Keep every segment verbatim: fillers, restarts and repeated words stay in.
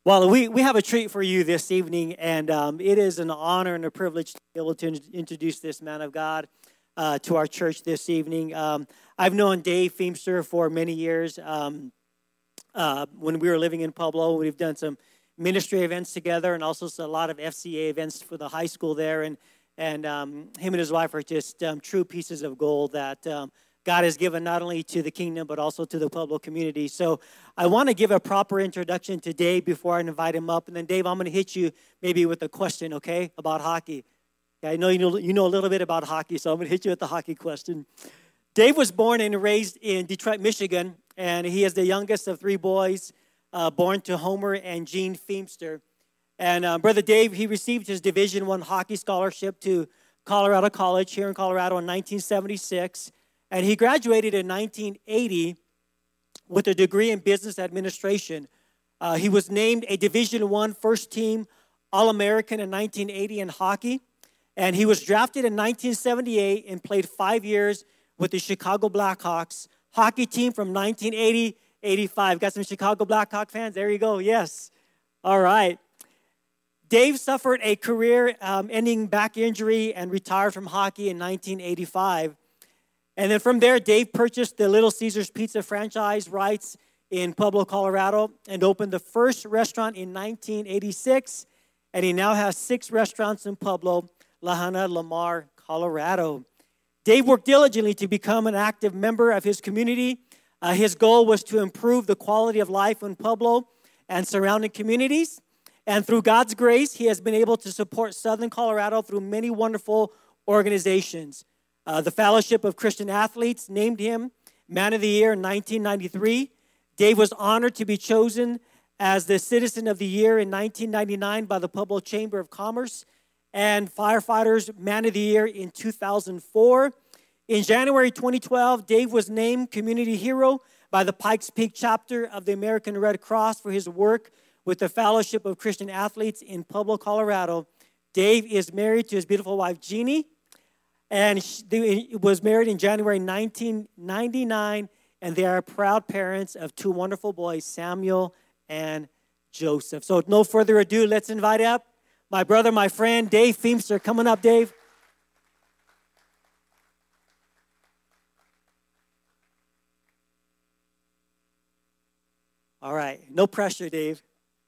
Well, we, we have a treat for you this evening, and um, it is an honor and a privilege to be able to in- introduce this man of God uh, to our church this evening. Um, I've known Dave Feemster for many years. Um, uh, when we were living in Pueblo, we've done some ministry events together and also a lot of F C A events for the high school there. And, and um, him and his wife are just um, true pieces of gold that um, God has given not only to the kingdom, but also to the Pueblo community. So I want to give a proper introduction to Dave before I invite him up. And then, Dave, I'm going to hit you maybe with a question, okay, about hockey. Okay, I know you know you know a little bit about hockey, so I'm going to hit you with the hockey question. Dave was born and raised in Detroit, Michigan, and he is the youngest of three boys, uh, born to Homer and Jean Feemster. And uh, Brother Dave, he received his Division One hockey scholarship to Colorado College here in Colorado in nineteen seventy-six. And he graduated in nineteen eighty with a degree in business administration. Uh, he was named a Division One first team All-American in nineteen eighty in hockey. And he was drafted in nineteen seventy-eight and played five years with the Chicago Blackhawks hockey team from nineteen eighty to eighty-five. Got some Chicago Blackhawk fans? There you go. Yes. All right. Dave suffered a career-ending um, back injury and retired from hockey in nineteen eighty-five. And then from there, Dave purchased the Little Caesars Pizza franchise rights in Pueblo, Colorado, and opened the first restaurant in nineteen eighty-six. And he now has six restaurants in Pueblo, La Habana, Lamar, Colorado. Dave worked diligently to become an active member of his community. Uh, his goal was to improve the quality of life in Pueblo and surrounding communities. And through God's grace, he has been able to support Southern Colorado through many wonderful organizations. Uh, the Fellowship of Christian Athletes named him Man of the Year in nineteen ninety-three. Dave was honored to be chosen as the Citizen of the Year in nineteen ninety-nine by the Pueblo Chamber of Commerce and Firefighters Man of the Year in two thousand four. In January twenty twelve, Dave was named Community Hero by the Pikes Peak chapter of the American Red Cross for his work with the Fellowship of Christian Athletes in Pueblo, Colorado. Dave is married to his beautiful wife, Jeannie, and he was married in January nineteen ninety-nine, and they are proud parents of two wonderful boys, Samuel and Joseph. So no further ado, let's invite up my brother, my friend, Dave Feemster. Coming up, Dave. All right, no pressure, Dave.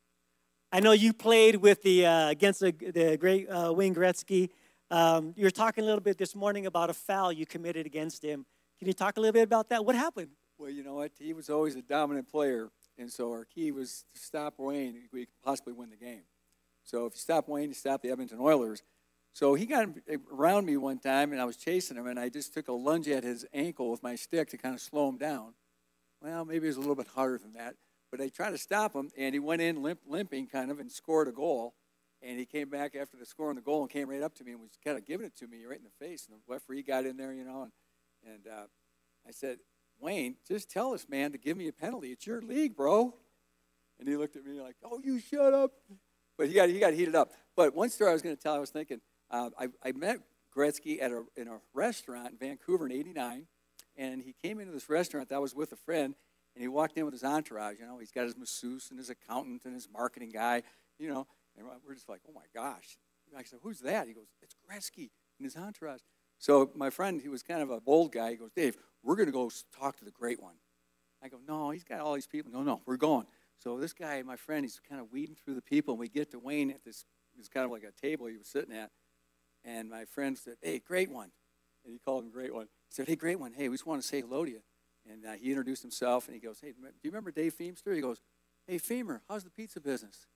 I know you played with the uh, against the, the great uh, Wayne Gretzky. Um, you were talking a little bit this morning about a foul you committed against him. Can you talk a little bit about that? What happened? Well, you know what? He was always a dominant player, and so our key was to stop Wayne. We could possibly win the game. So if you stop Wayne, you stop the Edmonton Oilers. So he got around me one time, and I was chasing him, and I just took a lunge at his ankle with my stick to kind of slow him down. Well, maybe it was a little bit harder than that. But I tried to stop him, and he went in limp, limping kind of and scored a goal. And he came back after the scoring the goal and came right up to me and was kind of giving it to me right in the face. And the referee got in there, you know, and, and uh, I said, Wayne, just tell this man to give me a penalty. It's your league, bro. And he looked at me like, oh, you shut up. But he got he got heated up. But one story I was going to tell, I was thinking, uh, I, I met Gretzky at a in a restaurant in Vancouver in eighty-nine, and he came into this restaurant that I was with a friend, and he walked in with his entourage. You know, he's got his masseuse and his accountant and his marketing guy, you know. And we're just like, oh, my gosh. I said, who's that? He goes, it's Gretzky and his entourage. So my friend, he was kind of a bold guy. He goes, Dave, we're going to go talk to the great one. I go, no, he's got all these people. No, no, we're going. So this guy, my friend, he's kind of weeding through the people. And we get to Wayne at this, it was kind of like a table he was sitting at. And my friend said, hey, great one. And he called him great one. He said, hey, great one. Hey, we just want to say hello to you. And uh, he introduced himself. And he goes, hey, do you remember Dave Feemster? He goes, hey, Feemer, how's the pizza business?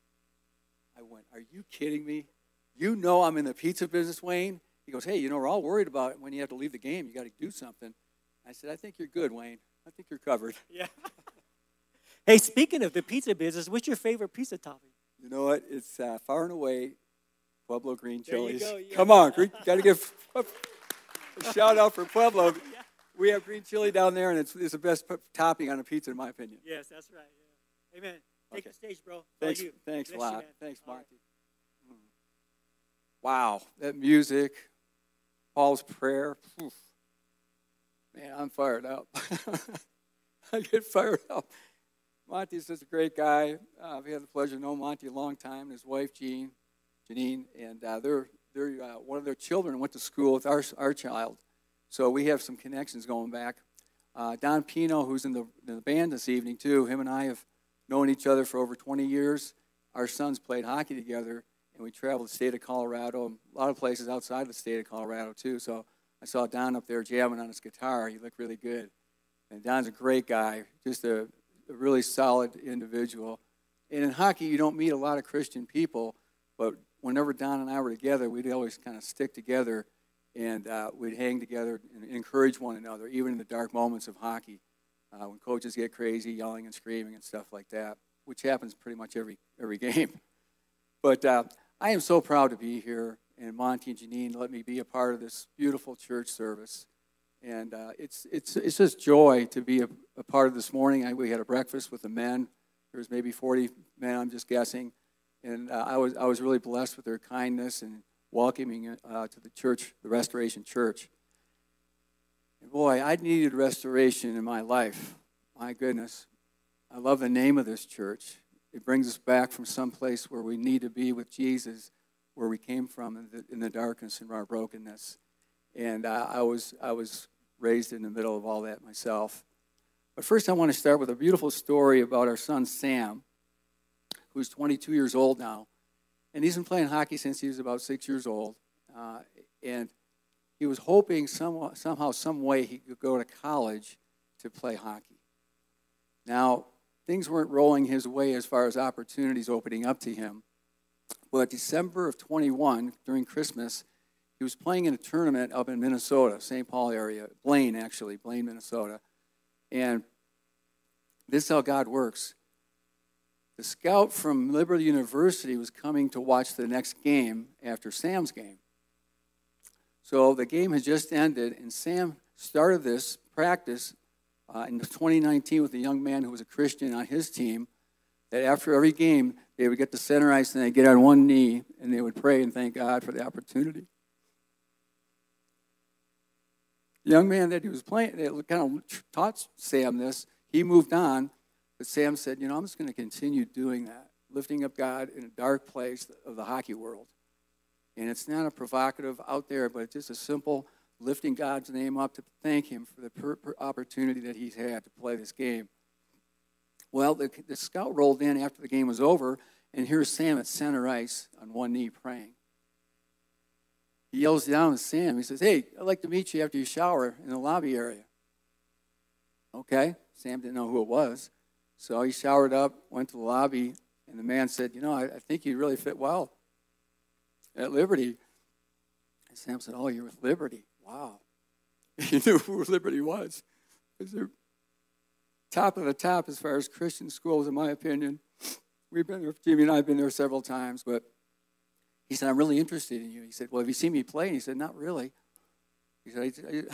I went, are you kidding me? You know I'm in the pizza business, Wayne? He goes, hey, you know, we're all worried about it when you have to leave the game. You got to do something. I said, I think you're good, Wayne. I think you're covered. Yeah. Hey, speaking of the pizza business, what's your favorite pizza topping? You know what? It's uh, far and away Pueblo green chilies. There you go, yeah. Come on, got to give a shout out for Pueblo. Yeah. We have green chili down there, and it's, it's the best topping on a pizza, in my opinion. Yes, that's right. Yeah. Amen. Take Okay. the stage, bro. Thanks, you. thanks a Bless you, lot. man. Thanks, All Monty. right. Mm. Wow, that music, Paul's prayer. Oof. Man, I'm fired up. I get fired up. Monty's such a great guy. Uh, I've had the pleasure of knowing Monty a long time. His wife, Jean, Janine, and uh, they're, they're, uh, one of their children went to school with our, our child. So we have some connections going back. Uh, Don Pino, who's in the, in the band this evening, too, him and I have known each other for over twenty years. Our sons played hockey together, and we traveled the state of Colorado, a lot of places outside of the state of Colorado, too. So I saw Don up there jamming on his guitar. He looked really good. And Don's a great guy, just a, a really solid individual. And in hockey, you don't meet a lot of Christian people, but whenever Don and I were together, we'd always kind of stick together, and uh, we'd hang together and encourage one another, even in the dark moments of hockey, uh, when coaches get crazy, yelling and screaming and stuff like that, which happens pretty much every every game. But uh, I am so proud to be here, and Monty and Janine let me be a part of this beautiful church service. And uh, it's it's it's just joy to be a, a part of this morning. I, we had a breakfast with the men. There was maybe forty men, I'm just guessing. And uh, I was I was really blessed with their kindness and welcoming uh, to the church, the Restoration Church. And boy, I needed restoration in my life. My goodness. I love the name of this church. It brings us back from some place where we need to be with Jesus, where we came from in the, in the darkness and our brokenness. And uh, I was I was raised in the middle of all that myself. But first I want to start with a beautiful story about our son Sam, who's twenty-two years old now. And he's been playing hockey since he was about six years old. Uh, and he was hoping some, somehow, some way he could go to college to play hockey. Now, things weren't rolling his way as far as opportunities opening up to him. But December of twenty-one, during Christmas, he was playing in a tournament up in Minnesota, Saint Paul area, Blaine, actually, Blaine, Minnesota. And this is how God works. The scout from Liberty University was coming to watch the next game after Sam's game. So the game had just ended, and Sam started this practice uh, in twenty nineteen with a young man who was a Christian on his team, that after every game, they would get to center ice and they'd get on one knee, and they would pray and thank God for the opportunity. The young man that he was playing, that kind of taught Sam this, he moved on, but Sam said, you know, I'm just going to continue doing that, lifting up God in a dark place of the hockey world. And it's not a provocative out there, but it's just a simple lifting God's name up to thank him for the per- per opportunity that he's had to play this game. Well, the, the scout rolled in after the game was over, and here's Sam at center ice on one knee praying. He yells down at Sam. He says, hey, I'd like to meet you after you shower in the lobby area. Okay. Sam didn't know who it was. So he showered up, went to the lobby, and the man said, you know, I, I think you really fit well at Liberty. And Sam said, oh, you're with Liberty. Wow. He knew who Liberty was. Because they're top of the top as far as Christian schools, in my opinion. We've been there, Jimmy and I have been there several times, but he said, I'm really interested in you. He said, well, have you seen me play? And he said, not really. He said, I, I,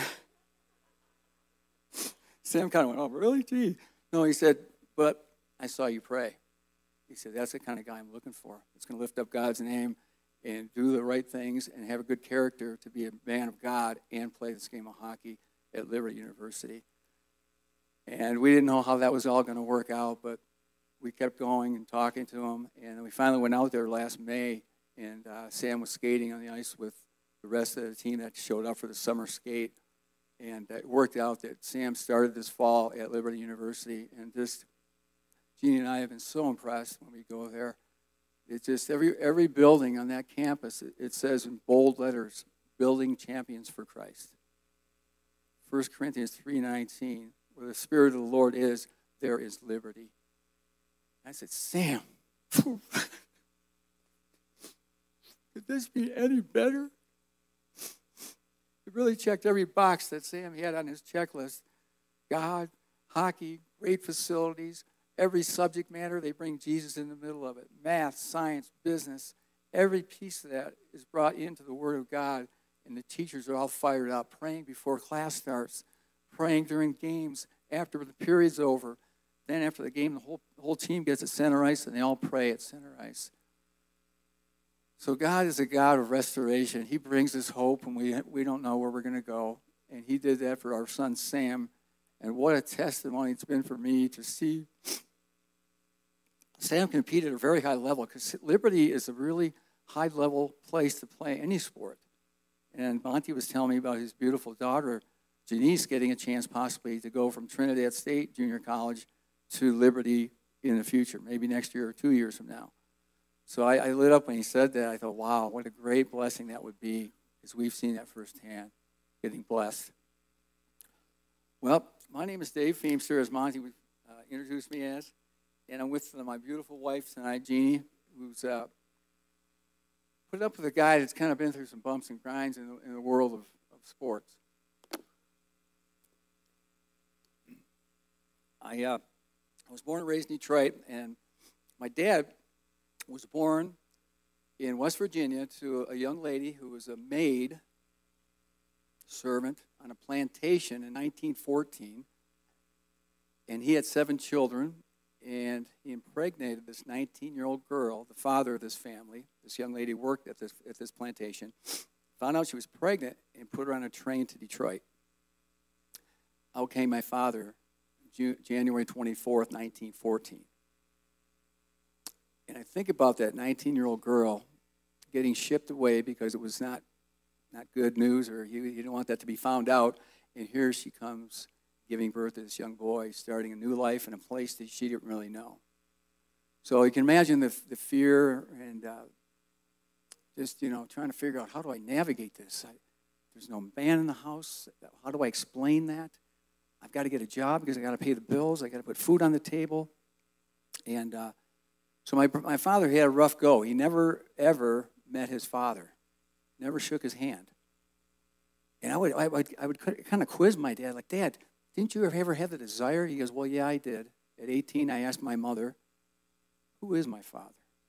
Sam kind of went, oh, really? Gee. No, he said, but I saw you pray. He said, that's the kind of guy I'm looking for. It's going to lift up God's name and do the right things and have a good character to be a man of God and play this game of hockey at Liberty University. And we didn't know how that was all going to work out, but we kept going and talking to him. And we finally went out there last May, and uh, Sam was skating on the ice with the rest of the team that showed up for the summer skate. And it worked out that Sam started this fall at Liberty University. And just, Jeannie and I have been so impressed when we go there. It's just every every building on that campus, it, it says in bold letters, building champions for Christ. First Corinthians three nineteen, where the Spirit of the Lord is, there is liberty. I said, Sam, could this be any better? It really checked every box that Sam had on his checklist. God, hockey, great facilities, every subject matter, they bring Jesus in the middle of it. Math, science, business, every piece of that is brought into the Word of God, and the teachers are all fired up, praying before class starts, praying during games, after the period's over. Then after the game, the whole, the whole team gets at center ice, and they all pray at center ice. So God is a God of restoration. He brings us hope when we, we don't know where we're going to go. And he did that for our son Sam. And what a testimony it's been for me to see Sam competed at a very high level because Liberty is a really high-level place to play any sport. And Monty was telling me about his beautiful daughter, Janice, getting a chance possibly to go from Trinidad State Junior College to Liberty in the future, maybe next year or two years from now. So I, I lit up when he said that. I thought, wow, what a great blessing that would be, because we've seen that firsthand, getting blessed. Well, my name is Dave Feimster, as Monty uh, introduced me as, and I'm with my beautiful wife tonight, Jeannie, who's uh, put up with a guy that's kind of been through some bumps and grinds in the, in the world of, of sports. I, uh, I was born and raised in Detroit, and my dad was born in West Virginia to a young lady who was a maid servant on a plantation in nineteen fourteen, and he had seven children, and he impregnated this nineteen-year-old girl, the father of this family. This young lady worked at this, at this plantation, found out she was pregnant, and put her on a train to Detroit. Out came my father, January twenty-fourth, nineteen fourteen. And I think about that nineteen-year-old girl getting shipped away because it was not, not good news, or he, he didn't want that to be found out. And here she comes giving birth to this young boy, starting a new life in a place that she didn't really know. So you can imagine the, the fear and uh, just, you know, trying to figure out, how do I navigate this? I, there's no man in the house. How do I explain that? I've got to get a job because I've got to pay the bills. I've got to put food on the table. And uh, so my, my father, he had a rough go. He never, ever met his father. Never shook his hand. And I would, I would, I would kind of quiz my dad, like, Dad, didn't you ever have the desire? He goes, well, yeah, I did. At eighteen, I asked my mother, who is my father?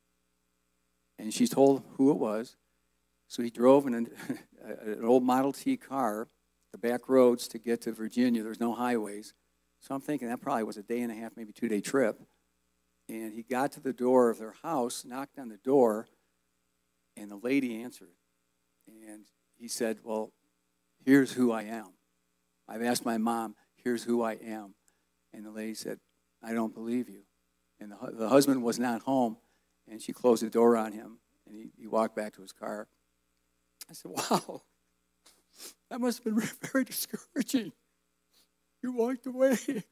And she told who it was. So he drove in an, an old Model T car, the back roads to get to Virginia. There's no highways. So I'm thinking that probably was a day and a half, maybe two-day trip. And he got to the door of their house, knocked on the door, and the lady answered. And he said, well, here's who I am. I've asked my mom, here's who I am. And the lady said, I don't believe you. And the, the husband was not home, and she closed the door on him, and he, he walked back to his car. I said, wow, that must have been very discouraging. You walked away. I said,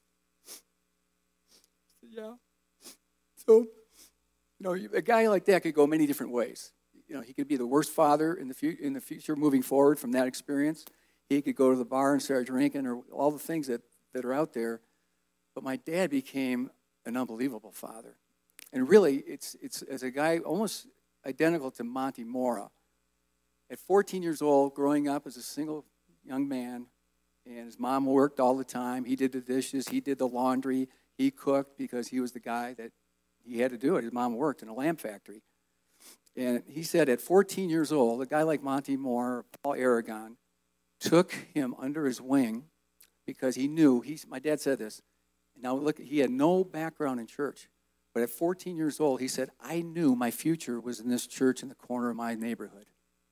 yeah. So, you know, a guy like that could go many different ways. You know, he could be the worst father in the, fu- in the future moving forward from that experience. He could go to the bar and start drinking, or all the things that, that are out there. But my dad became an unbelievable father. And really, it's, it's as a guy almost identical to Monty Mora. At fourteen years old, growing up as a single young man, and his mom worked all the time. He did the dishes. He did the laundry. He cooked because he was the guy that he had to do it. His mom worked in a lamp factory. And he said at fourteen years old, a guy like Monty Moore, Paul Aragon, took him under his wing because he knew, he's, my dad said this, now look, he had no background in church, but at fourteen years old, he said, I knew my future was in this church in the corner of my neighborhood.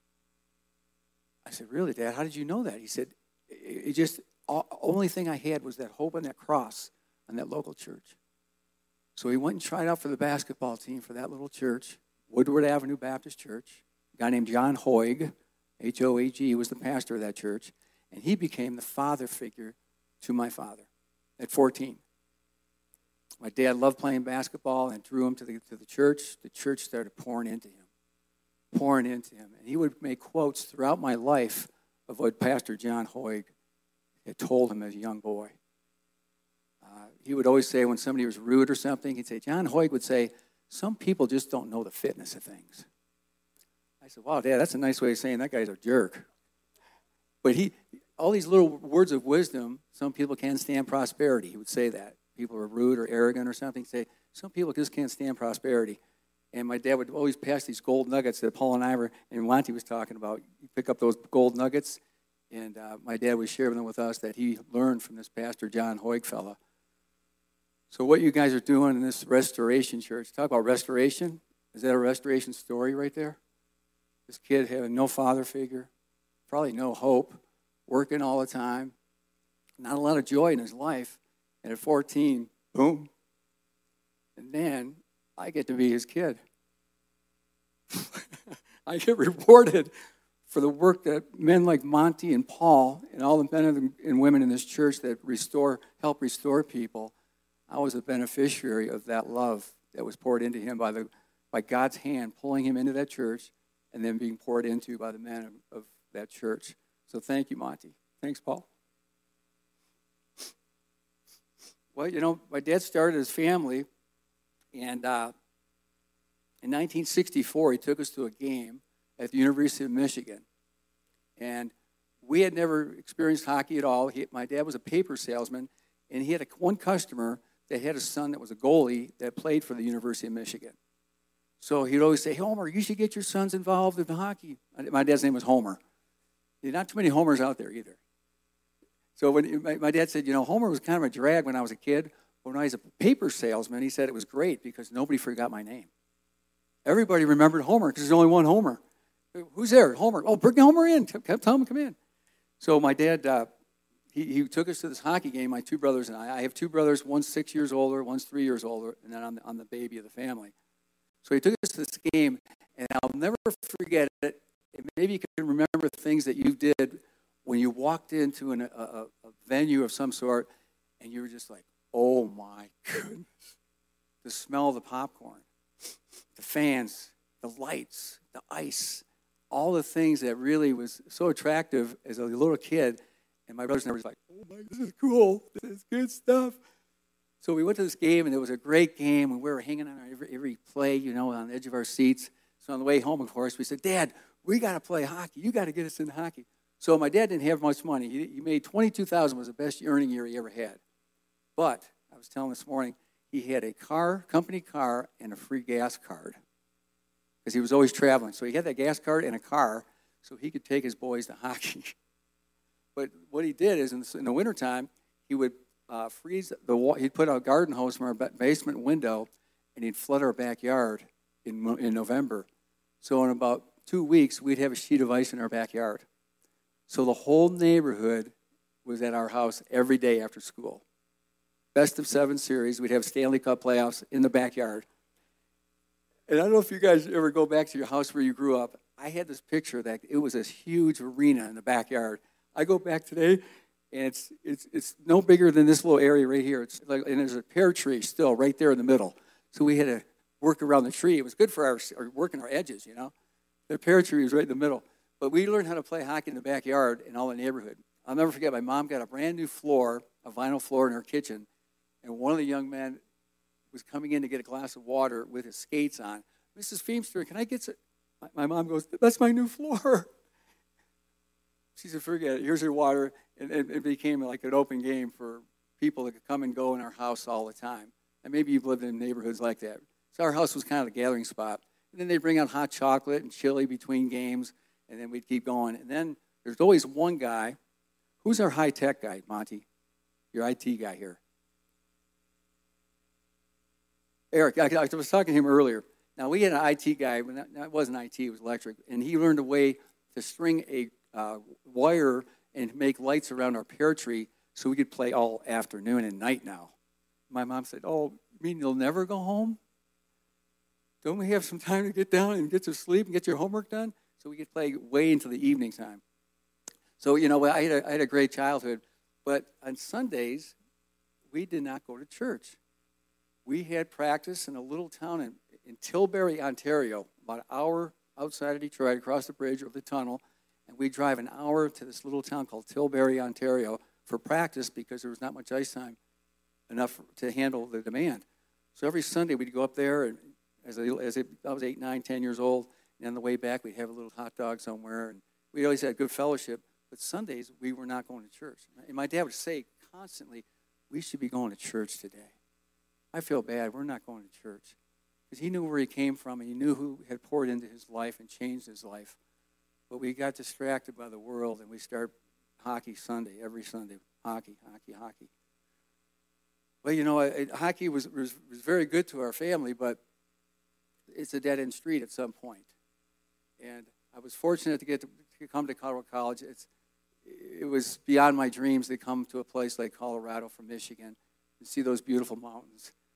I said, really, Dad, how did you know that? He said, it just, the only thing I had was that hope and that cross on that local church. So he went and tried out for the basketball team for that little church, Woodward Avenue Baptist Church. A guy named John Hoig, H O A G, was the pastor of that church, and he became the father figure to my father at fourteen. My dad loved playing basketball and drew him to the, to the church. The church started pouring into him, pouring into him. And he would make quotes throughout my life of what Pastor John Hoig had told him as a young boy. Uh, he would always say when somebody was rude or something, he'd say, John Hoig would say, some people just don't know the fitness of things. I said, wow, Dad, that's a nice way of saying that guy's a jerk. But he, all these little words of wisdom, some people can't stand prosperity. He would say that. People are rude or arrogant or something. Say, some people just can't stand prosperity. And my dad would always pass these gold nuggets that Paul and I were, and Monty was talking about. You pick up those gold nuggets, and uh, my dad would share them with us that he learned from this Pastor John Hoig fella. So what you guys are doing in this restoration church, talk about restoration. Is that a restoration story right there? This kid having no father figure, probably no hope, working all the time, not a lot of joy in his life. And at fourteen, boom, And then I get to be his kid. I get rewarded for the work that men like Monty and Paul and all the men and women in this church that restore, help restore people. I was a beneficiary of that love that was poured into him by the by God's hand, pulling him into that church and then being poured into by the men of, of that church. So thank you, Monty. Thanks, Paul. Well, you know, my dad started his family, and uh, in nineteen sixty-four, he took us to a game at the University of Michigan. And we had never experienced hockey at all. He, my dad was a paper salesman, and he had a, one customer that had a son that was a goalie that played for the University of Michigan. So he'd always say, Homer, you should get your sons involved in hockey. My dad's name was Homer. There's not too many Homers out there either. So when my, my dad said, you know, Homer was kind of a drag when I was a kid. But when I was a paper salesman, he said it was great because nobody forgot my name. Everybody remembered Homer because there's only one Homer. Who's there? Homer. Oh, bring Homer in. Tell him to come in. So my dad, uh, he, he took us to this hockey game, my two brothers and I. I have two brothers, one's six years older, one's three years older, and then I'm the, I'm the baby of the family. So he took us to this game, and I'll never forget it. And maybe you can remember things that you did when you walked into an, a, a, a venue of some sort, and you were just like, oh my goodness. The smell of the popcorn, the fans, the lights, the ice, all the things that really was so attractive as a little kid. And my brothers and I were just like, oh my, this is cool. This is good stuff. So we went to this game, and it was a great game, and we were hanging on every, every play, you know, on the edge of our seats. So on the way home, of course, we said, Dad, we got to play hockey. You got to get us into hockey. So my dad didn't have much money. He, he made twenty-two thousand dollars, was the best earning year he ever had. But I was telling this morning, he had a car, company car, and a free gas card because he was always traveling. So he had that gas card and a car so he could take his boys to hockey. But what he did is in the, in the wintertime, he would uh, freeze the water. He'd put a garden hose from our basement window, and he'd flood our backyard in, in November. So in about two weeks, we'd have a sheet of ice in our backyard. So the whole neighborhood was at our house every day after school. Best of seven series. We'd have Stanley Cup playoffs in the backyard. And I don't know if you guys ever go back to your house where you grew up. I had this picture that it was this huge arena in the backyard. I go back today, and it's it's it's no bigger than this little area right here. It's like, and there's a pear tree still right there in the middle. So we had to work around the tree. It was good for our, our working our edges, you know. The pear tree was right in the middle. But we learned how to play hockey in the backyard in all the neighborhood. I'll never forget, my mom got a brand new floor, a vinyl floor in her kitchen, and one of the young men was coming in to get a glass of water with his skates on. Missus Feemster, can I get some? My, my mom goes, that's my new floor. She said, forget it, here's your water. And, and it became like an open game for people that could come and go in our house all the time. And maybe you've lived in neighborhoods like that. So our house was kind of a gathering spot. And then they'd bring out hot chocolate and chili between games, and then we'd keep going. And then there's always one guy. Who's our high-tech guy, Monty? Your I T guy here. Eric, I, I was talking to him earlier. Now, we had an I T guy, but that wasn't I T, it was electric, and he learned a way to string a uh, wire and make lights around our pear tree so we could play all afternoon and night now. My mom said, oh, you mean you'll never go home? Don't we have some time to get down and get to sleep and get your homework done? So we could play way into the evening time. So, you know, I had a, I had a great childhood, but on Sundays, we did not go to church. We had practice in a little town in, in Tilbury, Ontario, about an hour outside of Detroit, across the bridge of the tunnel, and we'd drive an hour to this little town called Tilbury, Ontario, for practice because there was not much ice time enough to handle the demand. So every Sunday, we'd go up there, and as, a, as a, I was eight, nine, ten years old, and on the way back, we'd have a little hot dog somewhere, and we always had good fellowship. But Sundays, we were not going to church. And my dad would say constantly, we should be going to church today. I feel bad. We're not going to church. Because he knew where he came from, and he knew who had poured into his life and changed his life. But we got distracted by the world, and we start hockey Sunday, every Sunday. Hockey, hockey, hockey. Well, you know, it, hockey was, was, was very good to our family, but it's a dead-end street at some point. And I was fortunate to get to, to come to Colorado College. It's It was beyond my dreams to come to a place like Colorado from Michigan and see those beautiful mountains.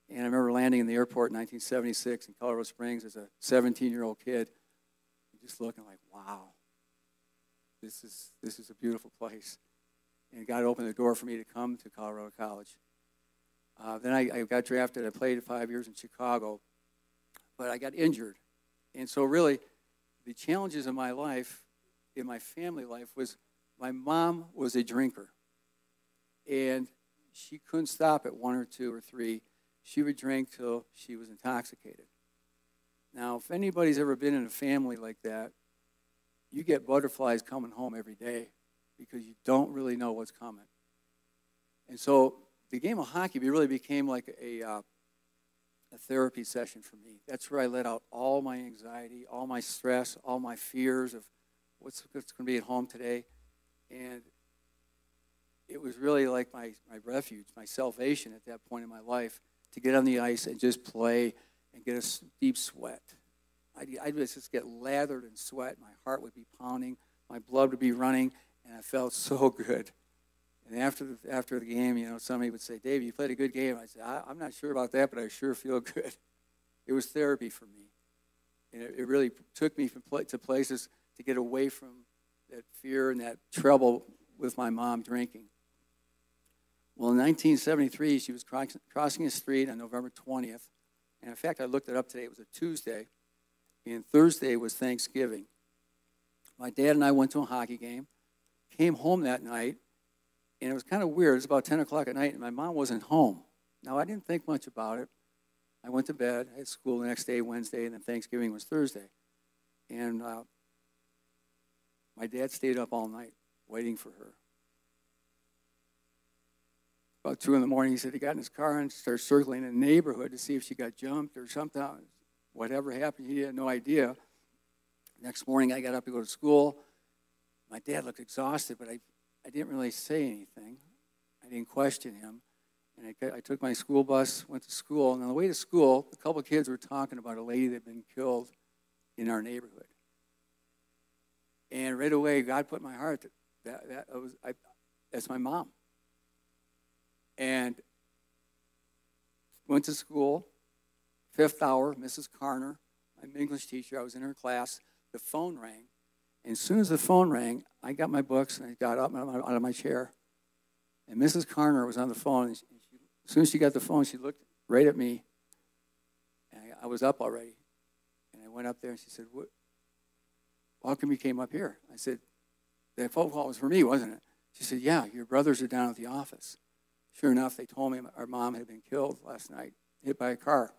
And I remember landing in the airport in nineteen seventy-six in Colorado Springs as a seventeen-year-old kid, just looking like, wow, this is this is a beautiful place. And God opened the door for me to come to Colorado College. Uh, then I, I got drafted. I played five years in Chicago, but I got injured. And so really, the challenges of my life, in my family life, was my mom was a drinker. And she couldn't stop at one or two or three. She would drink till she was intoxicated. Now, if anybody's ever been in a family like that, you get butterflies coming home every day because you don't really know what's coming. And so the game of hockey really became like a, uh, a therapy session for me. That's where I let out all my anxiety, all my stress, all my fears of what's, what's going to be at home today. And it was really like my, my refuge, my salvation at that point in my life, to get on the ice and just play and get a deep sweat. I'd, I'd just get lathered in sweat. My heart would be pounding. My blood would be running, and I felt so good. And after the, after the game, you know, somebody would say, Dave, you played a good game. I'd say, I, I'm not sure about that, but I sure feel good. It was therapy for me. And it, it really took me from pl- to places to get away from that fear and that trouble with my mom drinking. Well, in nineteen seventy-three, she was cross- crossing a street on November twentieth. And in fact, I looked it up today. It was a Tuesday. And Thursday was Thanksgiving. My dad and I went to a hockey game, came home that night, and it was kind of weird. It was about ten o'clock at night, and my mom wasn't home. Now, I didn't think much about it. I went to bed. I had school the next day, Wednesday, and then Thanksgiving was Thursday. And uh, my dad stayed up all night waiting for her. About two in the morning, he said he got in his car and started circling in the neighborhood to see if she got jumped or something. Whatever happened, he had no idea. Next morning, I got up to go to school. My dad looked exhausted, but I, I didn't really say anything. I didn't question him. And I, I took my school bus, went to school. And on the way to school, a couple of kids were talking about a lady that had been killed in our neighborhood. And right away, God put in my heart that, that, that was I, that's my mom. And went to school, fifth hour, Missus Carner, my English teacher, I was in her class, the phone rang. And as soon as the phone rang, I got my books and I got up out of my chair. And Missus Carner was on the phone. And she, as soon as she got the phone, she looked right at me. And I, I was up already. And I went up there and she said, what, how come you came up here? I said, that phone call was for me, wasn't it? She said, yeah, your brothers are down at the office. Sure enough, they told me our mom had been killed last night, hit by a car.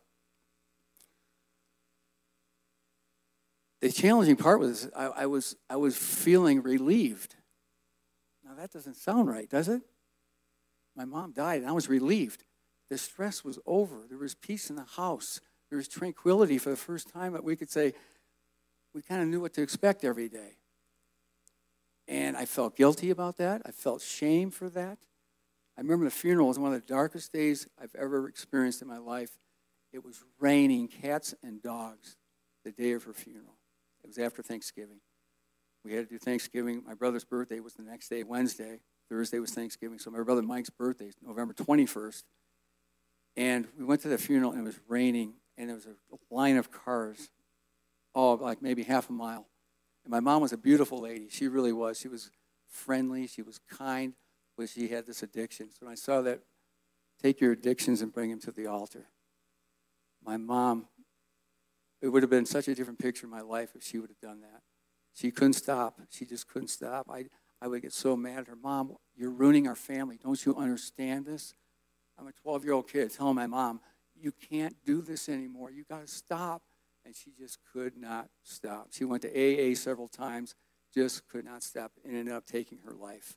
The challenging part was I, I was I was feeling relieved. Now that doesn't sound right, does it? My mom died, and I was relieved. The stress was over. There was peace in the house. There was tranquility for the first time that we could say we kind of knew what to expect every day. And I felt guilty about that. I felt shame for that. I remember the funeral was one of the darkest days I've ever experienced in my life. It was raining cats and dogs the day of her funeral. It was after Thanksgiving. We had to do Thanksgiving. My brother's birthday was the next day, Wednesday. Thursday was Thanksgiving. So my brother Mike's birthday is November twenty-first. And we went to the funeral, and it was raining, and there was a line of cars, all like maybe half a mile. And my mom was a beautiful lady. She really was. She was friendly. She was kind. But she had this addiction. So when I saw that, take your addictions and bring them to the altar. My mom, it would have been such a different picture in my life if she would have done that. She couldn't stop. She just couldn't stop. I, I would get so mad at her. Mom, you're ruining our family. Don't you understand this? I'm a twelve-year-old kid telling my mom, you can't do this anymore. You got to stop. And she just could not stop. She went to A A several times, just could not stop, and ended up taking her life.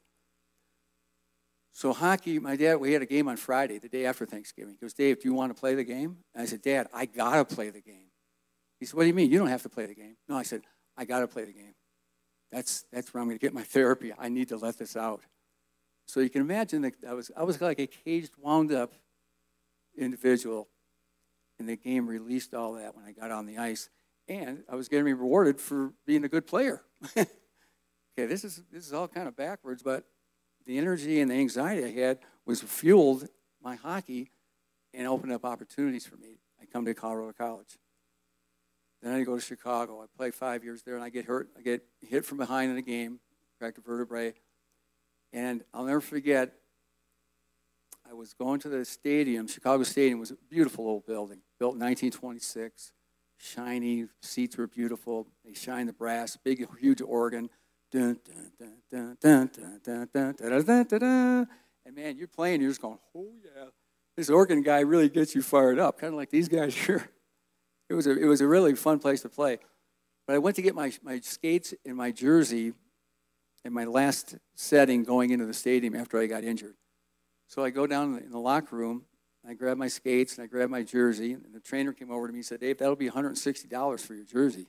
So hockey, my dad, we had a game on Friday, the day after Thanksgiving. He goes, Dave, do you want to play the game? And I said, Dad, I got to play the game. He said, what do you mean? You don't have to play the game. No, I said, I got to play the game. That's that's where I'm going to get my therapy. I need to let this out. So you can imagine that I was I was like a caged, wound-up individual, and the game released all that when I got on the ice, and I was getting rewarded for being a good player. Okay, this is this is all kind of backwards, but the energy and the anxiety I had was fueled my hockey and opened up opportunities for me. I come to Colorado College. Then I go to Chicago. I play five years there, and I get hurt. I get hit from behind in a game, cracked a vertebrae. And I'll never forget, I was going to the stadium. Chicago Stadium was a beautiful old building, built in nineteen twenty-six. Shiny, seats were beautiful. They shine the brass, big, huge organ. Dun, dun, dun, dun, dun, dun, dun, dun, dun, dun, dun. And man, you're playing, you're just going, oh yeah. This organ guy really gets you fired up, kind of like these guys here. It was a, it was a really fun place to play. But I went to get my, my skates and my jersey in my last setting going into the stadium after I got injured. So I go down in the, in the locker room, I grab my skates, and I grab my jersey, and the trainer came over to me and said, Dave, that'll be one hundred sixty dollars for your jersey.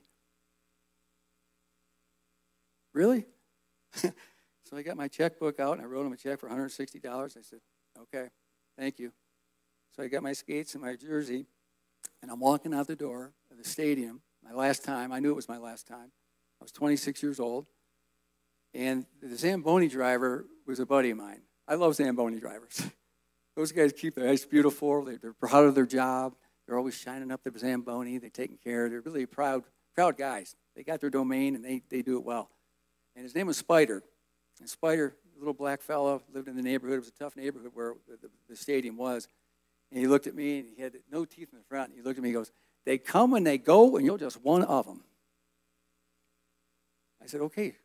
Really? So I got my checkbook out, and I wrote him a check for one hundred sixty dollars. I said, okay, thank you. So I got my skates and my jersey, and I'm walking out the door of the stadium, my last time. I knew it was my last time. I was twenty-six years old, and the Zamboni driver was a buddy of mine. I love Zamboni drivers. Those guys keep their ice beautiful. They're proud of their job. They're always shining up the Zamboni. They're taking care. They're really proud, proud guys. They got their domain, and they, they do it well. And his name was Spider. And Spider, a little black fellow, lived in the neighborhood. It was a tough neighborhood where the, the stadium was. And he looked at me, and he had no teeth in the front. And he looked at me and he goes, they come and they go, and you're just one of them. I said, okay.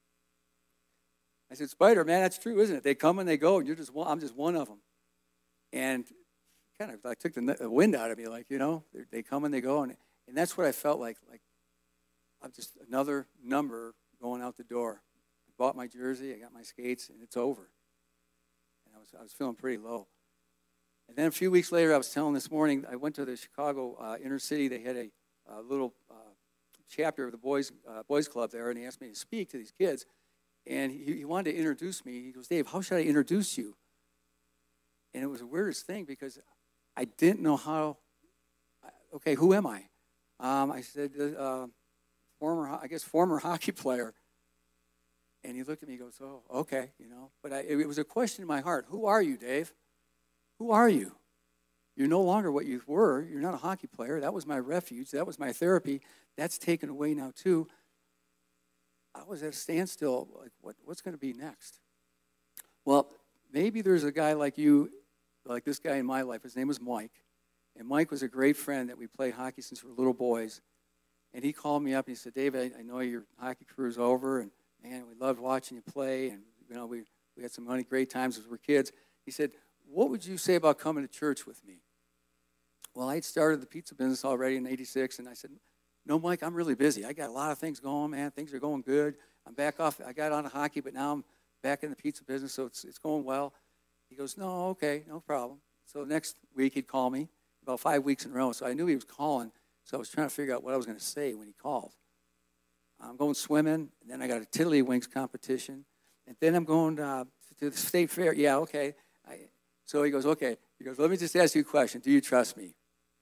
I said, Spider, man, that's true, isn't it? They come and they go, and you're just one, I'm just one of them. And kind of like took the, the wind out of me, like, you know, they, they come and they go. And, and that's what I felt like, like I'm just another number going out the door. I bought my jersey, I got my skates, and it's over. And I was, I was feeling pretty low. And then a few weeks later, I was telling this morning, I went to the Chicago uh, inner city. They had a, a little uh, chapter of the boys uh, boys club there, and he asked me to speak to these kids. And he, he wanted to introduce me. He goes, Dave, how should I introduce you? And it was the weirdest thing because I didn't know how, okay, who am I? Um, I said, uh, former, I guess, former hockey player. And he looked at me and goes, oh, okay, you know. But I, it was a question in my heart. Who are you, Dave? Who are you? You're no longer what you were. You're not a hockey player. That was my refuge. That was my therapy. That's taken away now, too. I was at a standstill. Like, what, what's going to be next? Well, maybe there's a guy like you, like this guy in my life. His name was Mike. And Mike was a great friend that we played hockey since we were little boys. And he called me up and he said, Dave, I, I know your hockey career's over. And, man, we loved watching you play. And, you know, we, we had some great times as we were kids. He said, what would you say about coming to church with me? Well, I'd started the pizza business already in eighty-six, and I said, no, Mike, I'm really busy. I got a lot of things going, man. Things are going good. I'm back off. I got on hockey, but now I'm back in the pizza business, so it's it's going well. He goes, no, okay, no problem. So next week he'd call me, about five weeks in a row. So I knew he was calling, so I was trying to figure out what I was going to say when he called. I'm going swimming, and then I got a Tiddlywinks competition, and then I'm going uh, to the state fair. Yeah, okay. I, So he goes, okay. He goes, let me just ask you a question. Do you trust me?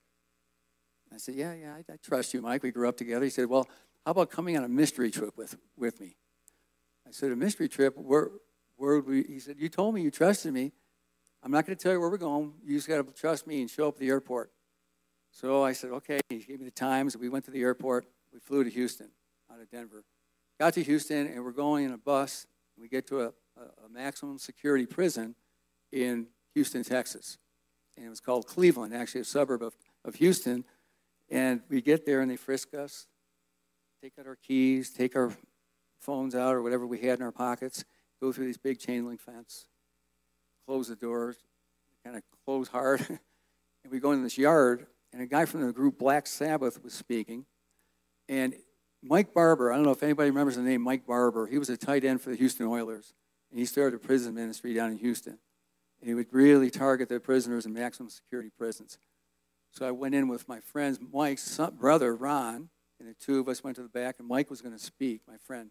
I said, yeah, yeah, I, I trust you, Mike. We grew up together. He said, well, how about coming on a mystery trip with, with me? I said, a mystery trip? Where, where would we? He said, you told me you trusted me. I'm not going to tell you where we're going. You just got to trust me and show up at the airport. So I said, okay. He gave me the times. We went to the airport. We flew to Houston out of Denver. Got to Houston, and we're going in a bus. We get to a, a, a maximum security prison in Houston, Texas. And it was called Cleveland, actually a suburb of, of Houston. And we get there, and they frisk us, take out our keys, take our phones out or whatever we had in our pockets, go through this big chain link fence, close the doors, kind of close hard. And we go in this yard, and a guy from the group Black Sabbath was speaking. And Mike Barber, I don't know if anybody remembers the name Mike Barber, he was a tight end for the Houston Oilers. And he started a prison ministry down in Houston. And he would really target the prisoners in maximum security prisons. So I went in with my friends, Mike's son, brother, Ron, and the two of us went to the back, and Mike was going to speak, my friend.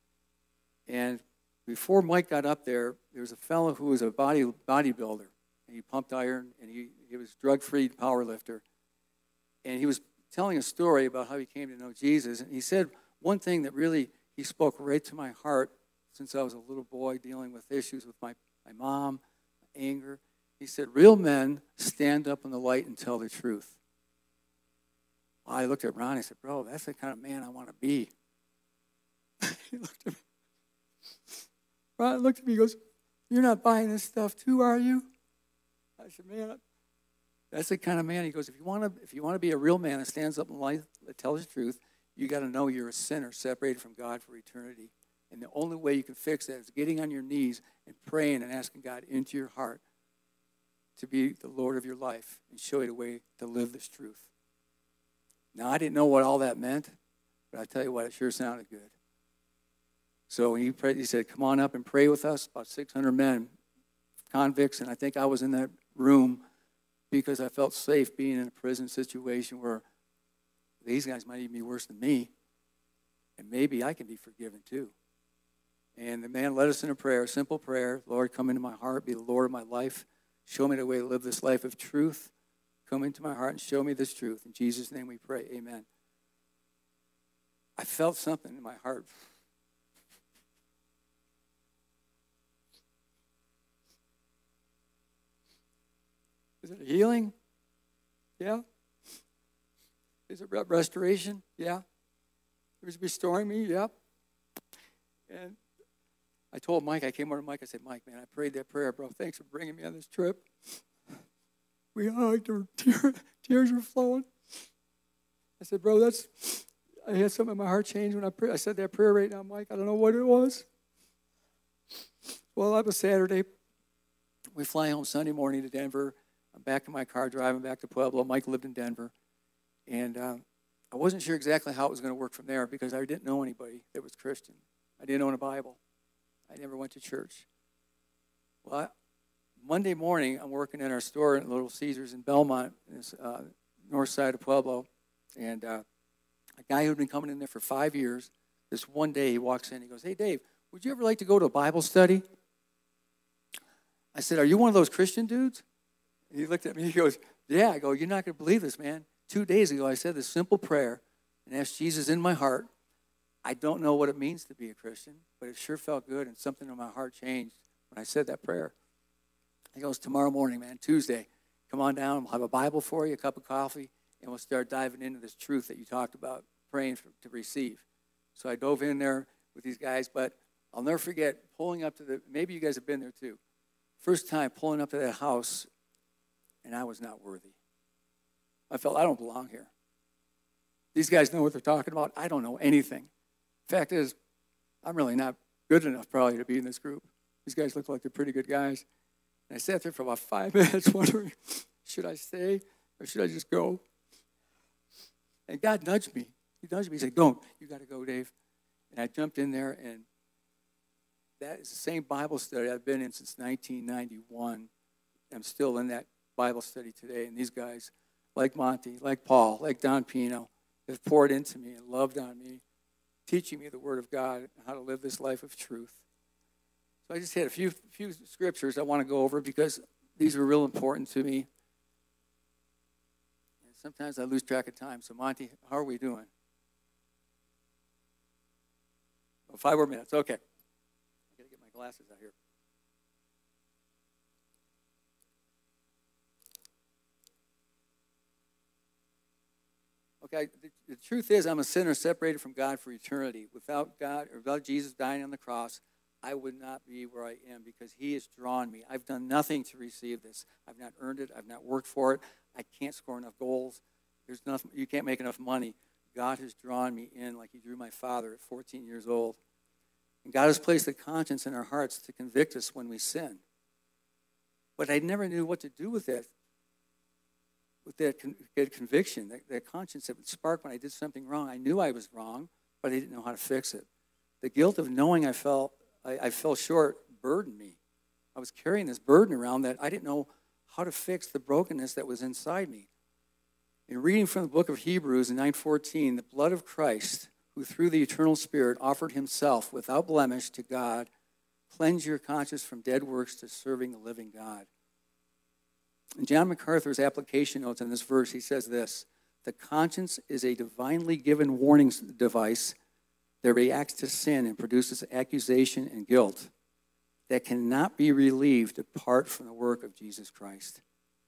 And before Mike got up there, there was a fellow who was a body bodybuilder, and he pumped iron, and he, he was drug-free power lifter. And he was telling a story about how he came to know Jesus, and he said one thing that really, he spoke right to my heart since I was a little boy dealing with issues with my, my mom, anger. He said, real men stand up in the light and tell the truth. Well, I looked at Ron and I said, bro, that's the kind of man I want to be. He looked at me. Ron looked at me and goes, you're not buying this stuff too, are you? I said, man, that's the kind of man. He goes, if you want to if you want to be a real man that stands up in life that tells the truth, you got to know you're a sinner separated from God for eternity. And the only way you can fix that is getting on your knees and praying and asking God into your heart to be the Lord of your life and show you the way to live this truth. Now, I didn't know what all that meant, but I tell you what, it sure sounded good. So he prayed, he said, come on up and pray with us, about six hundred men, convicts, and I think I was in that room because I felt safe being in a prison situation where these guys might even be worse than me, and maybe I can be forgiven too. And the man led us in a prayer, a simple prayer. Lord, come into my heart, be the Lord of my life. Show me the way to live this life of truth. Come into my heart and show me this truth. In Jesus' name we pray, amen. I felt something in my heart. Is it a healing? Yeah. Is it restoration? Yeah. It was restoring me? Yep. And I told Mike, I came over to Mike, I said, Mike, man, I prayed that prayer, bro. Thanks for bringing me on this trip. We hugged, our tear, tears were flowing. I said, bro, that's, I had something in my heart change when I prayed. I said that prayer right now, Mike. I don't know what it was. Well, that was Saturday. We fly home Sunday morning to Denver. I'm back in my car driving back to Pueblo. Mike lived in Denver. And uh, I wasn't sure exactly how it was going to work from there because I didn't know anybody that was Christian. I didn't own a Bible. I never went to church. Well, I, Monday morning, I'm working in our store at Little Caesars in Belmont, in this, uh, north side of Pueblo. And uh, a guy who had been coming in there for five years, this one day he walks in, he goes, hey, Dave, would you ever like to go to a Bible study? I said, are you one of those Christian dudes? And he looked at me, he goes, yeah. I go, you're not going to believe this, man. Two days ago, I said this simple prayer and asked Jesus in my heart. I don't know what it means to be a Christian, but it sure felt good, and something in my heart changed when I said that prayer. He goes, tomorrow morning, man, Tuesday, come on down. We'll have a Bible for you, a cup of coffee, and we'll start diving into this truth that you talked about, praying for, to receive. So I dove in there with these guys, but I'll never forget pulling up to the, maybe you guys have been there too, first time pulling up to that house, and I was not worthy. I felt I don't belong here. These guys know what they're talking about. I don't know anything. Fact is, I'm really not good enough probably to be in this group. These guys look like they're pretty good guys. And I sat there for about five minutes wondering, should I stay or should I just go? And God nudged me. He nudged me. He said, don't. You got to go, Dave. And I jumped in there, and that is the same Bible study I've been in since nineteen ninety-one. I'm still in that Bible study today. And these guys, like Monty, like Paul, like Don Pino, have poured into me and loved on me, teaching me the Word of God and how to live this life of truth. So I just had a few few scriptures I want to go over because these were real important to me. And sometimes I lose track of time. So Monty, how are we doing? Oh, five more minutes. Okay. I got to get my glasses out here. Okay, the, the truth is I'm a sinner separated from God for eternity. Without God, or without Jesus dying on the cross, I would not be where I am because he has drawn me. I've done nothing to receive this. I've not earned it. I've not worked for it. I can't score enough goals. There's nothing, you can't make enough money. God has drawn me in like he drew my father at fourteen years old. And God has placed a conscience in our hearts to convict us when we sin. But I never knew what to do with that. With that, con- that conviction, that, that conscience that would spark when I did something wrong. I knew I was wrong, but I didn't know how to fix it. The guilt of knowing I fell, I, I fell short burdened me. I was carrying this burden around that I didn't know how to fix the brokenness that was inside me. In reading from the book of Hebrews in nine fourteen, the blood of Christ, who through the eternal Spirit offered himself without blemish to God, cleanse your conscience from dead works to serving the living God. In John MacArthur's application notes on this verse, he says this: the conscience is a divinely given warning device that reacts to sin and produces accusation and guilt. that cannot be relieved apart from the work of Jesus Christ.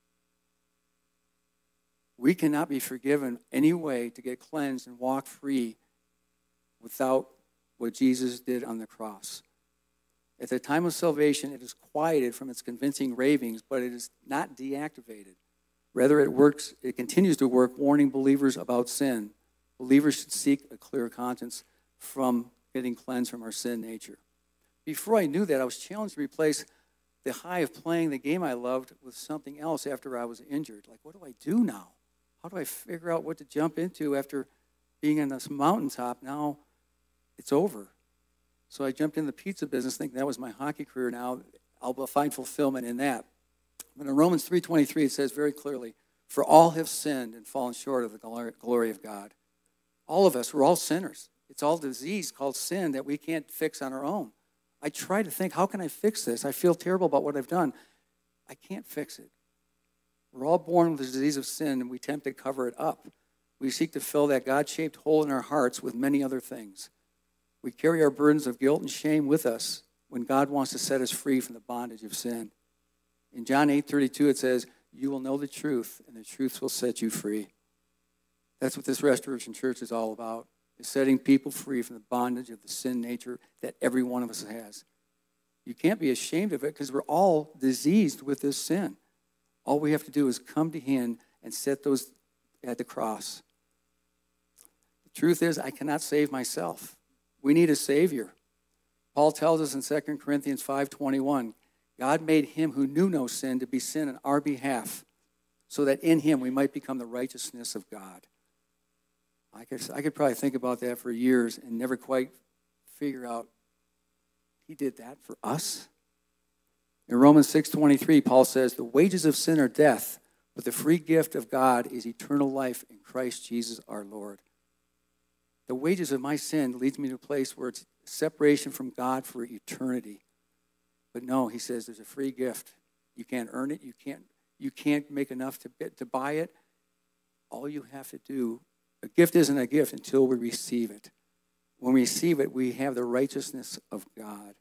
We cannot be forgiven any way to get cleansed and walk free without what Jesus did on the cross. At the time of salvation, it is quieted from its convincing ravings, but it is not deactivated. Rather, it works, it continues to work, warning believers about sin. Believers should seek a clear conscience from getting cleansed from our sin nature. Before I knew that, I was challenged to replace the high of playing the game I loved with something else after I was injured. Like, what do I do now? How do I figure out what to jump into after being on this mountaintop? Now it's over. So I jumped in the pizza business thinking that was my hockey career now. I'll find fulfillment in that. But in Romans three twenty-three, it says very clearly, for all have sinned and fallen short of the glory of God. All of us, we're all sinners. It's all disease called sin that we can't fix on our own. I try to think, how can I fix this? I feel terrible about what I've done. I can't fix it. We're all born with the disease of sin, and we attempt to cover it up. We seek to fill that God-shaped hole in our hearts with many other things. We carry our burdens of guilt and shame with us when God wants to set us free from the bondage of sin. In John eight thirty-two, it says, you will know the truth, and the truth will set you free. That's what this Restoration Church is all about, is setting people free from the bondage of the sin nature that every one of us has. You can't be ashamed of it because we're all diseased with this sin. All we have to do is come to Him and set those at the cross. The truth is, I cannot save myself. We need a Savior. Paul tells us in Second Corinthians five twenty-one, God made Him who knew no sin to be sin on our behalf, so that in Him we might become the righteousness of God. I could, I could probably think about that for years and never quite figure out He did that for us. In Romans six twenty-three, Paul says, the wages of sin are death, but the free gift of God is eternal life in Christ Jesus our Lord. The wages of my sin leads me to a place where it's separation from God for eternity. But no, he says there's a free gift. You can't earn it. You can't, you can't make enough to, to buy it. All you have to do, a gift isn't a gift until we receive it. When we receive it, we have the righteousness of God.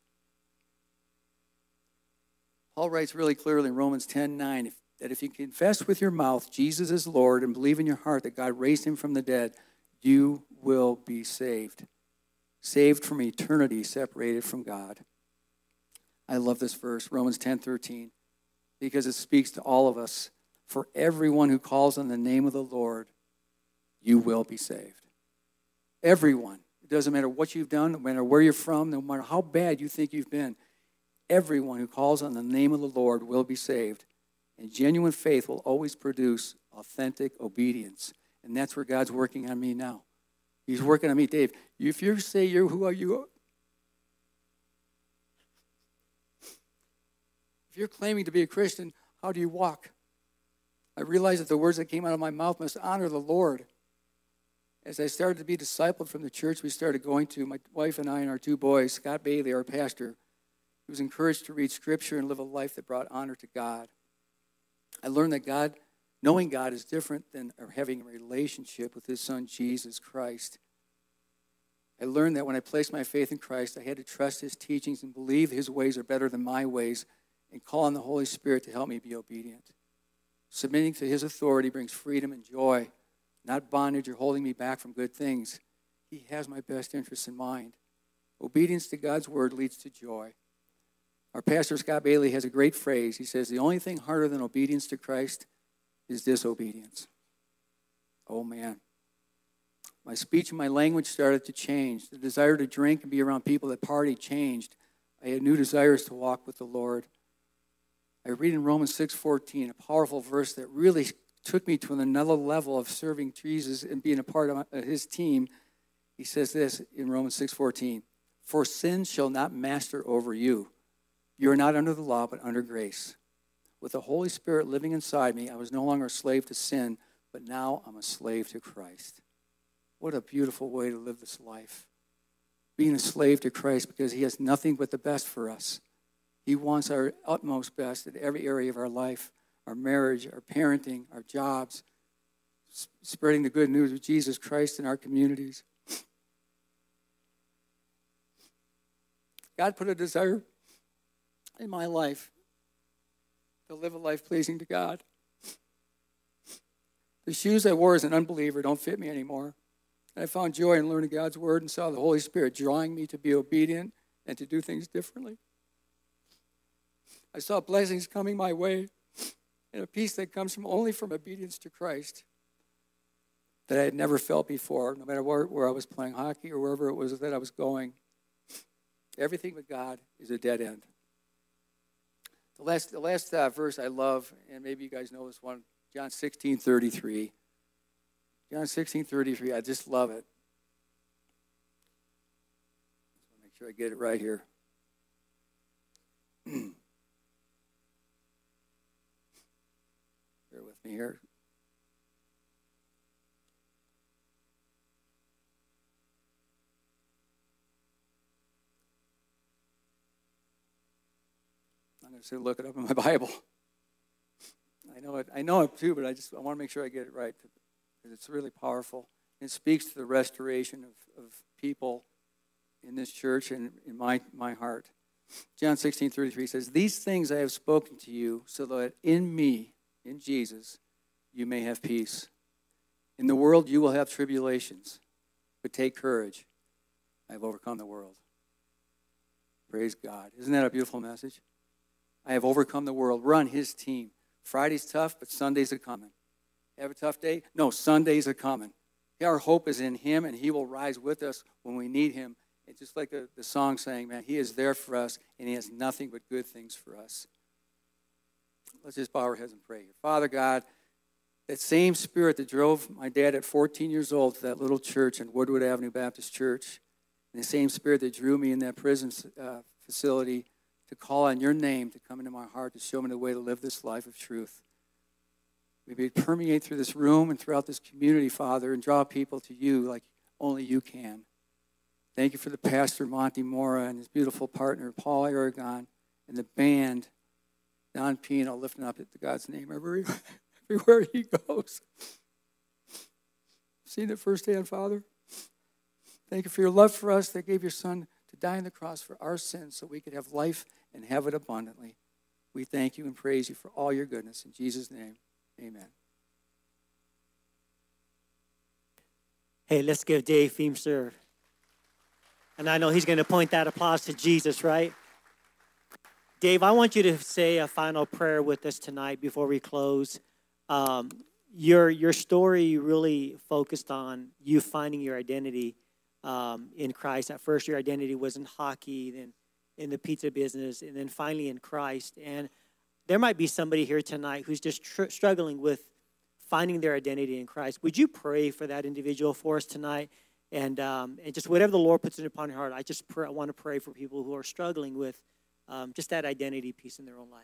Paul writes really clearly in Romans ten nine if, that if you confess with your mouth Jesus is Lord and believe in your heart that God raised Him from the dead, you will be saved. Saved from eternity, separated from God. I love this verse, Romans ten thirteen, because it speaks to all of us. For everyone who calls on the name of the Lord, you will be saved. Everyone. It doesn't matter what you've done, no matter where you're from, no matter how bad you think you've been. Everyone who calls on the name of the Lord will be saved. And genuine faith will always produce authentic obedience. And that's where God's working on me now. He's working on me, Dave. If you say you're, who are you? If you're claiming to be a Christian, how do you walk? I realized that the words that came out of my mouth must honor the Lord. As I started to be discipled from the church we started going to, my wife and I and our two boys, Scott Bailey, our pastor, he was encouraged to read Scripture and live a life that brought honor to God. I learned that God, knowing God is different than having a relationship with His Son, Jesus Christ. I learned that when I placed my faith in Christ, I had to trust His teachings and believe His ways are better than my ways and call on the Holy Spirit to help me be obedient. Submitting to His authority brings freedom and joy, not bondage or holding me back from good things. He has my best interests in mind. Obedience to God's word leads to joy. Our pastor, Scott Bailey, has a great phrase. He says, the only thing harder than obedience to Christ is disobedience. Oh, man. My speech and my language started to change. The desire to drink and be around people that party changed. I had new desires to walk with the Lord. I read in Romans six fourteen, a powerful verse that really took me to another level of serving Jesus and being a part of His team. He says this in Romans six fourteen, for sin shall not master over you. You are not under the law, but under grace. With the Holy Spirit living inside me, I was no longer a slave to sin, but now I'm a slave to Christ. What a beautiful way to live this life. Being a slave to Christ because He has nothing but the best for us. He wants our utmost best in every area of our life, our marriage, our parenting, our jobs, spreading the good news of Jesus Christ in our communities. God put a desire in my life to live a life pleasing to God. The shoes I wore as an unbeliever don't fit me anymore. And I found joy in learning God's word and saw the Holy Spirit drawing me to be obedient and to do things differently. I saw blessings coming my way and a peace that comes from only from obedience to Christ that I had never felt before, no matter where, where I was playing hockey or wherever it was that I was going. Everything with God is a dead end. The last, the last uh, verse I love, and maybe you guys know this one, John sixteen thirty-three. John sixteen thirty-three, I just love it. Just want to make sure I get it right here. Bear with me here. I'm going to say look it up in my Bible. I know it. I know it too, but I just I want to make sure I get it right because it's really powerful. It speaks to the restoration of, of people in this church and in my, my heart. John sixteen thirty-three says, "These things I have spoken to you so that in me, in Jesus, you may have peace. In the world you will have tribulations, but take courage. I have overcome the world." Praise God. Isn't that a beautiful message? I have overcome the world. We're on his team. Friday's tough, but Sundays are coming. Have a tough day? No, Sundays are coming. Our hope is in him, and he will rise with us when we need him. It's just like the, the song saying, man, he is there for us, and he has nothing but good things for us. Let's just bow our heads and pray. Father God, that same spirit that drove my dad at fourteen years old to that little church in Woodward Avenue Baptist Church, and the same spirit that drew me in that prison uh, facility to call on your name to come into my heart to show me the way to live this life of truth. May it permeate through this room and throughout this community, Father, and draw people to you like only you can. Thank you for the pastor, Monty Mora, and his beautiful partner, Paul Aragon, and the band, Don Pino, lifting up at God's name every, everywhere he goes. Seen it firsthand, Father. Thank you for your love for us that gave your son to die on the cross for our sins so we could have life and have it abundantly. We thank you and praise you for all your goodness. In Jesus' name, amen. Hey, let's give Dave Feemster. And I know he's going to point that applause to Jesus, right? Dave, I want you to say a final prayer with us tonight before we close. Um, your, your story really focused on you finding your identity um, in Christ. At first, your identity was in hockey, then in the pizza business, and then finally in Christ. And there might be somebody here tonight who's just tr- struggling with finding their identity in Christ. Would you pray for that individual for us tonight? And um, and just whatever the Lord puts in upon your heart, I just pray, I want to pray for people who are struggling with um, just that identity piece in their own life.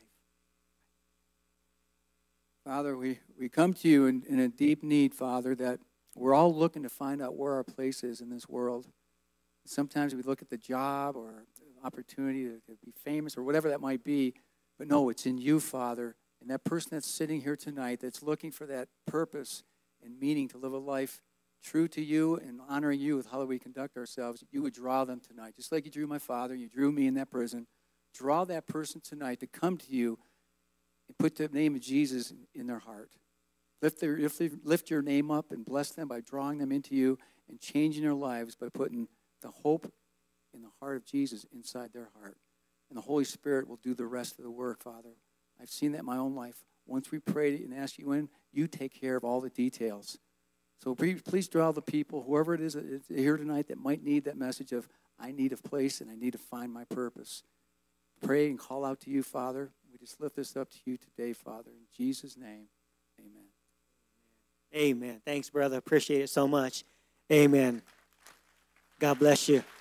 Father, we, we come to you in, in a deep need, Father, that we're all looking to find out where our place is in this world. Sometimes we look at the job or opportunity to, to be famous or whatever that might be, but no, it's in you, Father. And that person that's sitting here tonight that's looking for that purpose and meaning to live a life true to you and honoring you with how we conduct ourselves, you would draw them tonight. Just like you drew my father, you drew me in that prison. Draw that person tonight to come to you and put the name of Jesus in, in their heart. Lift, their, lift, lift your name up and bless them by drawing them into you and changing their lives by putting the hope in the heart of Jesus inside their heart. And the Holy Spirit will do the rest of the work, Father. I've seen that in my own life. Once we pray and ask you in, you take care of all the details. So please, please draw the people, whoever it is that is here tonight that might need that message of, I need a place and I need to find my purpose. Pray and call out to you, Father. We just lift this up to you today, Father. In Jesus' name, amen. Amen. Thanks, brother. Appreciate it so much. Amen. God bless you.